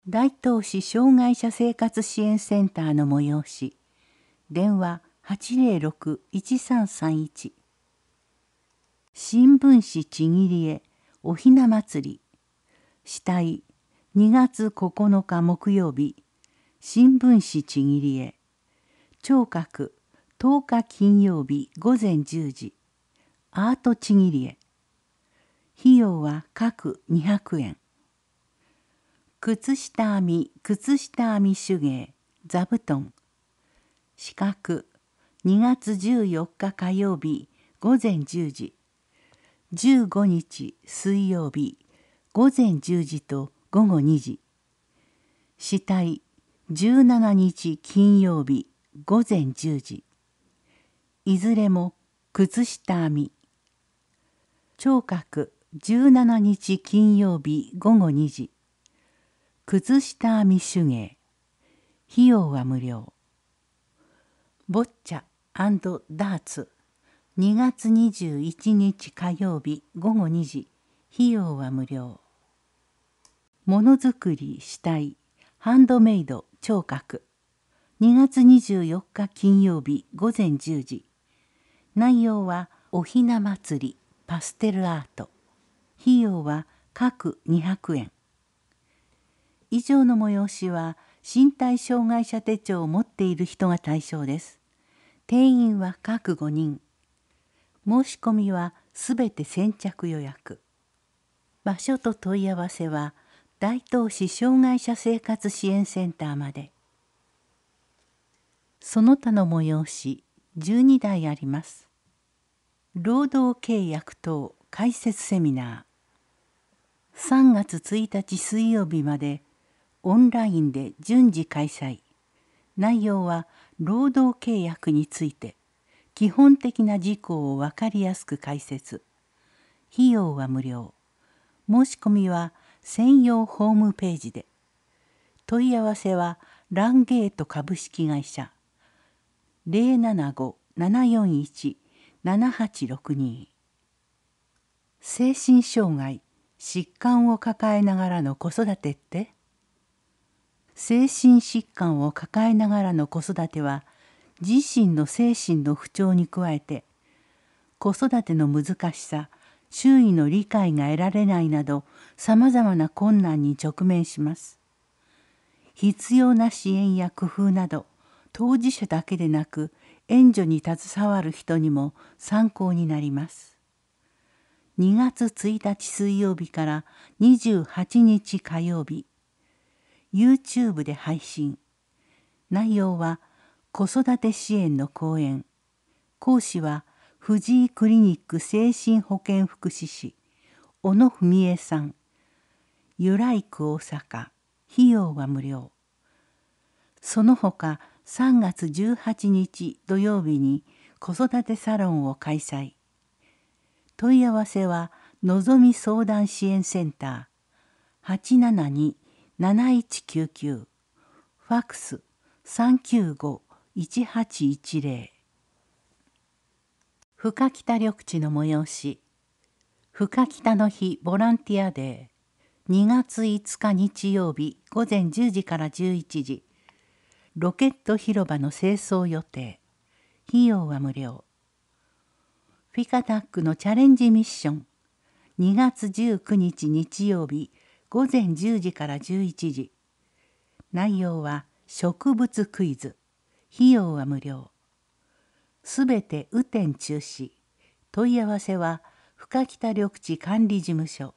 大東市障害者生活支援センターの催し。電話806-1331。新聞紙ちぎり絵おひな祭り。主体2月9日木曜日。新聞紙ちぎり絵。聴覚10日金曜日午前10時。アートちぎり絵。費用は各200円。靴下編み手芸座布団。資格2月14日火曜日午前10時。15日水曜日午前10時と午後2時。死体17日金曜日午前10時。いずれも靴下編み。聴覚17日金曜日午後2時。靴下編み手芸。費用は無料。ボッチャ&ダーツ。2月21日火曜日午後2時。費用は無料。ものづくり主体ハンドメイド聴覚。2月24日金曜日午前10時。内容はおひな祭りパステルアート。費用は各200円。以上の催しは身体障害者手帳を持っている人が対象です。定員は各5人。申し込みはすべて先着予約。場所と問い合わせは大東市障害者生活支援センターまで。その他の催し12題あります。労働契約等解説セミナー。3月1日水曜日までオンラインで順次開催。内容は労働契約について基本的な事項を分かりやすく解説。費用は無料。申し込みは専用ホームページで。問い合わせはランゲート株式会社 075-741-7862。精神障害、疾患を抱えながらの子育てって？精神疾患を抱えながらの子育ては自身の精神の不調に加えて子育ての難しさ、周囲の理解が得られないなどさまざまな困難に直面します。必要な支援や工夫など当事者だけでなく援助に携わる人にも参考になります。2月1日水曜日から28日火曜日。YouTube で配信。内容は子育て支援の講演。講師は藤井クリニック精神保健福祉士小野文江さん。由来区大阪。費用は無料。その他3月18日土曜日に子育てサロンを開催。問い合わせはのぞみ相談支援センター 872-7199。ファックス 395-1810。深北緑地の催し。深北の日ボランティアデー。2月5日日曜日午前10時から11時。ロケット広場の清掃予定。費用は無料。フィカタックのチャレンジミッション。2月19日日曜日午前10時から11時。内容は植物クイズ。費用は無料。すべて雨天中止。問い合わせは深北緑地管理事務所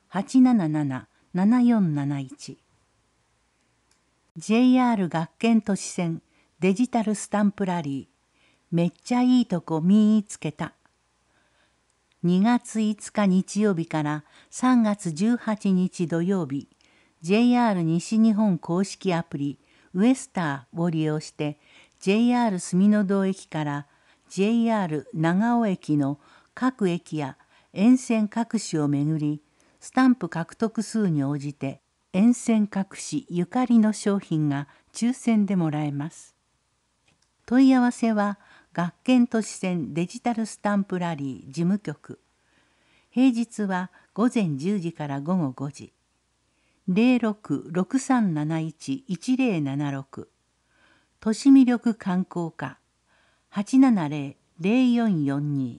877-7471。JR 学研都市線デジタルスタンプラリー。めっちゃいいとこ見つけた。2月5日日曜日から3月18日土曜日、JR 西日本公式アプリウエスターを利用して JR 住の堂駅から JR 長尾駅の各駅や沿線各市を巡り、スタンプ獲得数に応じて沿線各市ゆかりの商品が抽選でもらえます。問い合わせは学研都市線デジタルスタンプラリー事務局。平日は午前10時から午後5時。 0663711076都市魅力観光課870-0442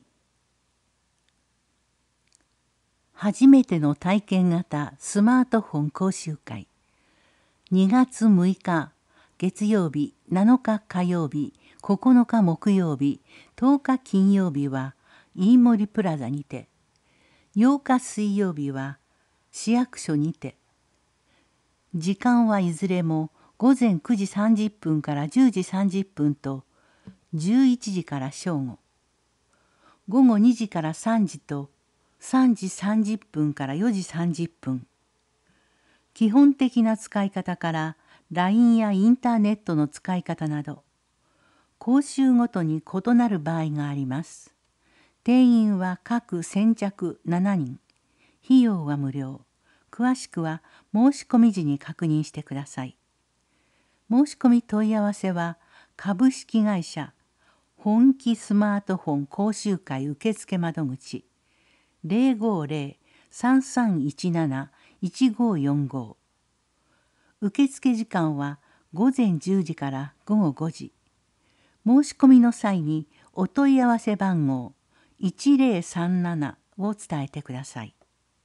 初めての体験型スマートフォン講習会2月6日月曜日7日火曜日9日木曜日10日金曜日は飯森プラザにて8日水曜日は市役所にて時間はいずれも午前9時30分から10時30分と11時から正午午後2時から3時と3時30分から4時30分基本的な使い方から LINE やインターネットの使い方など講習ごとに異なる場合があります。定員は各先着7人費用は無料詳しくは申し込み時に確認してください。申し込み問い合わせは株式会社本気スマートフォン講習会受付窓口050-3317-1545受付時間は午前10時から午後5時申し込みの際にお問い合わせ番号1037を伝えてください。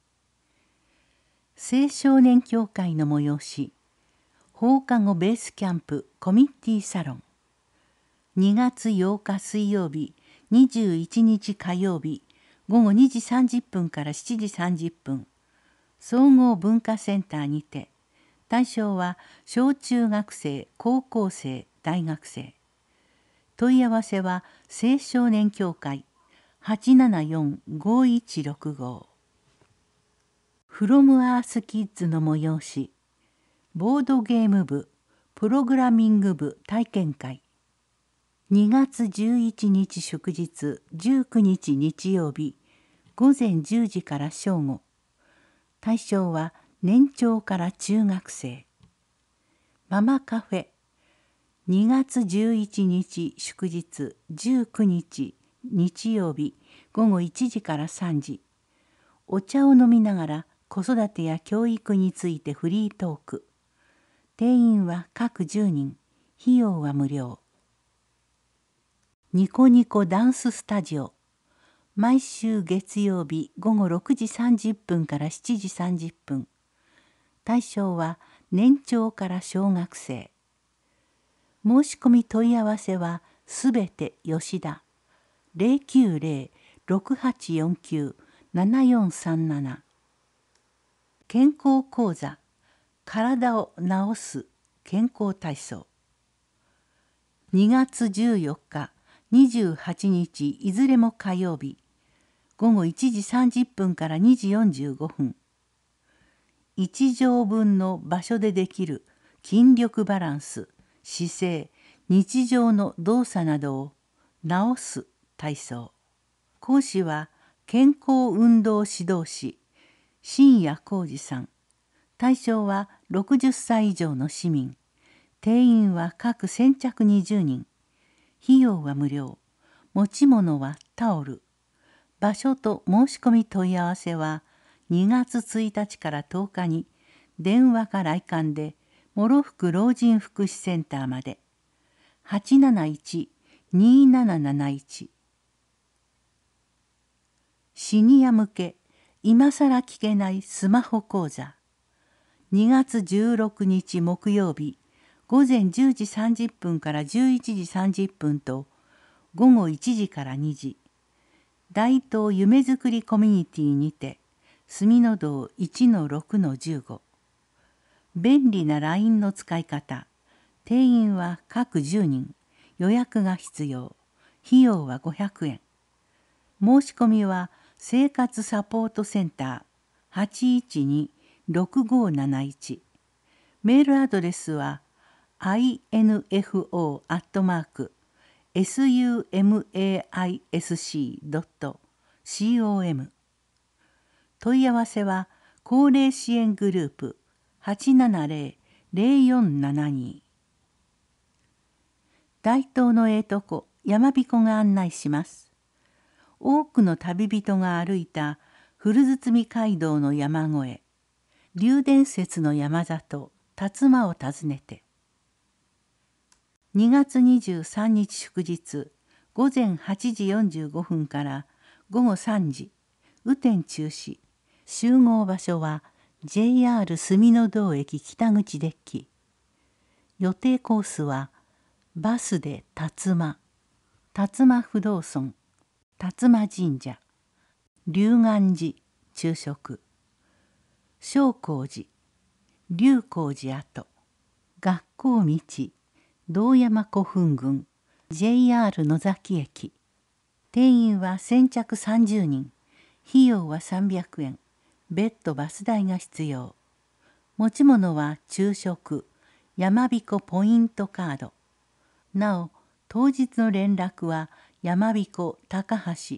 青少年協会の催し放課後ベースキャンプコミッティサロン2月8日水曜日21日火曜日午後2時30分から7時30分総合文化センターにて対象は小中学生高校生大学生問い合わせは青少年協会874-5165フロムアースキッズの催しボードゲーム部プログラミング部体験会2月11日祝日19日日曜日午前10時から正午対象は年長から中学生ママカフェ2月11日祝日19日日曜日午後1時から3時お茶を飲みながら子育てや教育についてフリートーク定員は各10人費用は無料ニコニコダンススタジオ毎週月曜日午後6時30分から7時30分対象は年長から小学生申し込み問い合わせはすべて吉田090-6849-7437健康講座体を治す健康体操2月14日28日いずれも火曜日午後1時30分から2時45分1畳分の場所でできる筋力バランス姿勢日常の動作などを治す体操講師は健康運動指導士新谷浩二さん対象は60歳以上の市民定員は各先着20人費用は無料持ち物はタオル場所と申し込み問い合わせは2月1日から10日に電話か来館で諸福老人福祉センターまで871-2771シニア向け今さら聞けないスマホ講座2月16日木曜日午前10時30分から11時30分と午後1時から2時大東夢づくりコミュニティにて住の堂 1-6-15 便利な LINE の使い方定員は各10人予約が必要費用は500円申し込みは生活サポートセンター 812-6571 メールアドレスは info@sumaisc.com 問い合わせは高齢支援グループ870-0472大東のとこ山彦が案内します。多くの旅人が歩いた古堤街道の山越え龍伝説の山里辰馬を訪ねて。2月23日祝日午前8時45分から午後3時、雨天中止。集合場所は JR 住の堂駅北口デッキ。予定コースはバスで辰馬、辰馬不動尊、辰馬神社、龍岩寺昼食、正光寺、龍光寺跡、学校道、堂山古墳群、JR 野崎駅。定員は先着30人。費用は300円。別途バス代が必要。持ち物は昼食、山彦ポイントカード。なお、当日の連絡は山彦高橋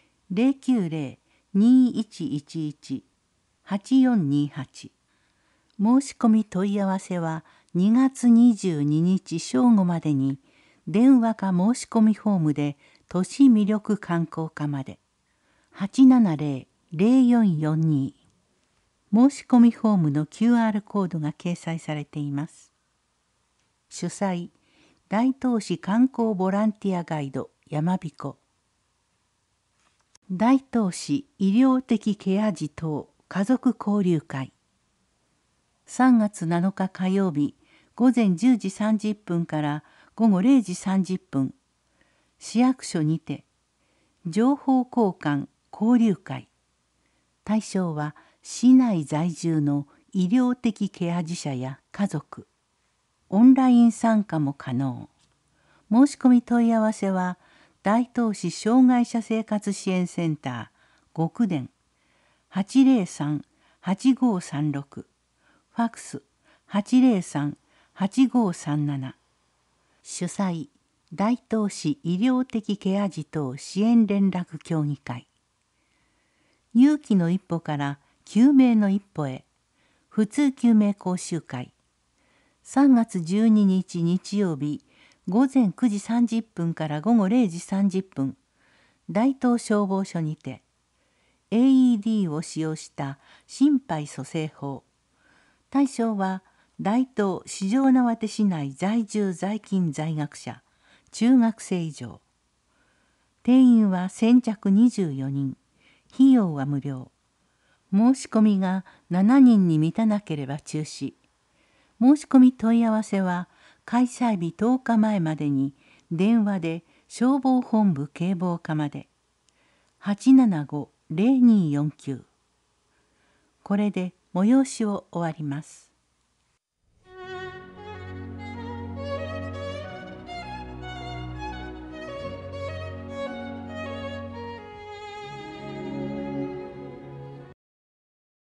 090-2111-8428。申し込み問い合わせは2月22日正午までに電話か申し込みフォームで都市魅力観光課まで。870-0442。申し込みフォームの QR コードが掲載されています。主催、大東市観光ボランティアガイド山彦。大東市医療的ケア児等家族交流会。3月7日火曜日午前10時30分から午後0時30分、市役所にて情報交換交流会。対象は市内在住の医療的ケア児者や家族。オンライン参加も可能。申し込み問い合わせは大東市障害者生活支援センター極電 803-8536、ファクス 803-8537。主催、大東市医療的ケア児等支援連絡協議会。勇気の一歩から救命の一歩へ、普通救命講習会。3月12日日曜日午前9時30分から午後0時30分、大東消防署にて AED を使用した心肺蘇生法。対象は大東四条畷市内在住在勤在学者、中学生以上。定員は先着24人。費用は無料。申し込みが7人に満たなければ中止。申し込み問い合わせは開催日10日前までに電話で消防本部警防課まで。875-0249。これで催しを終わります。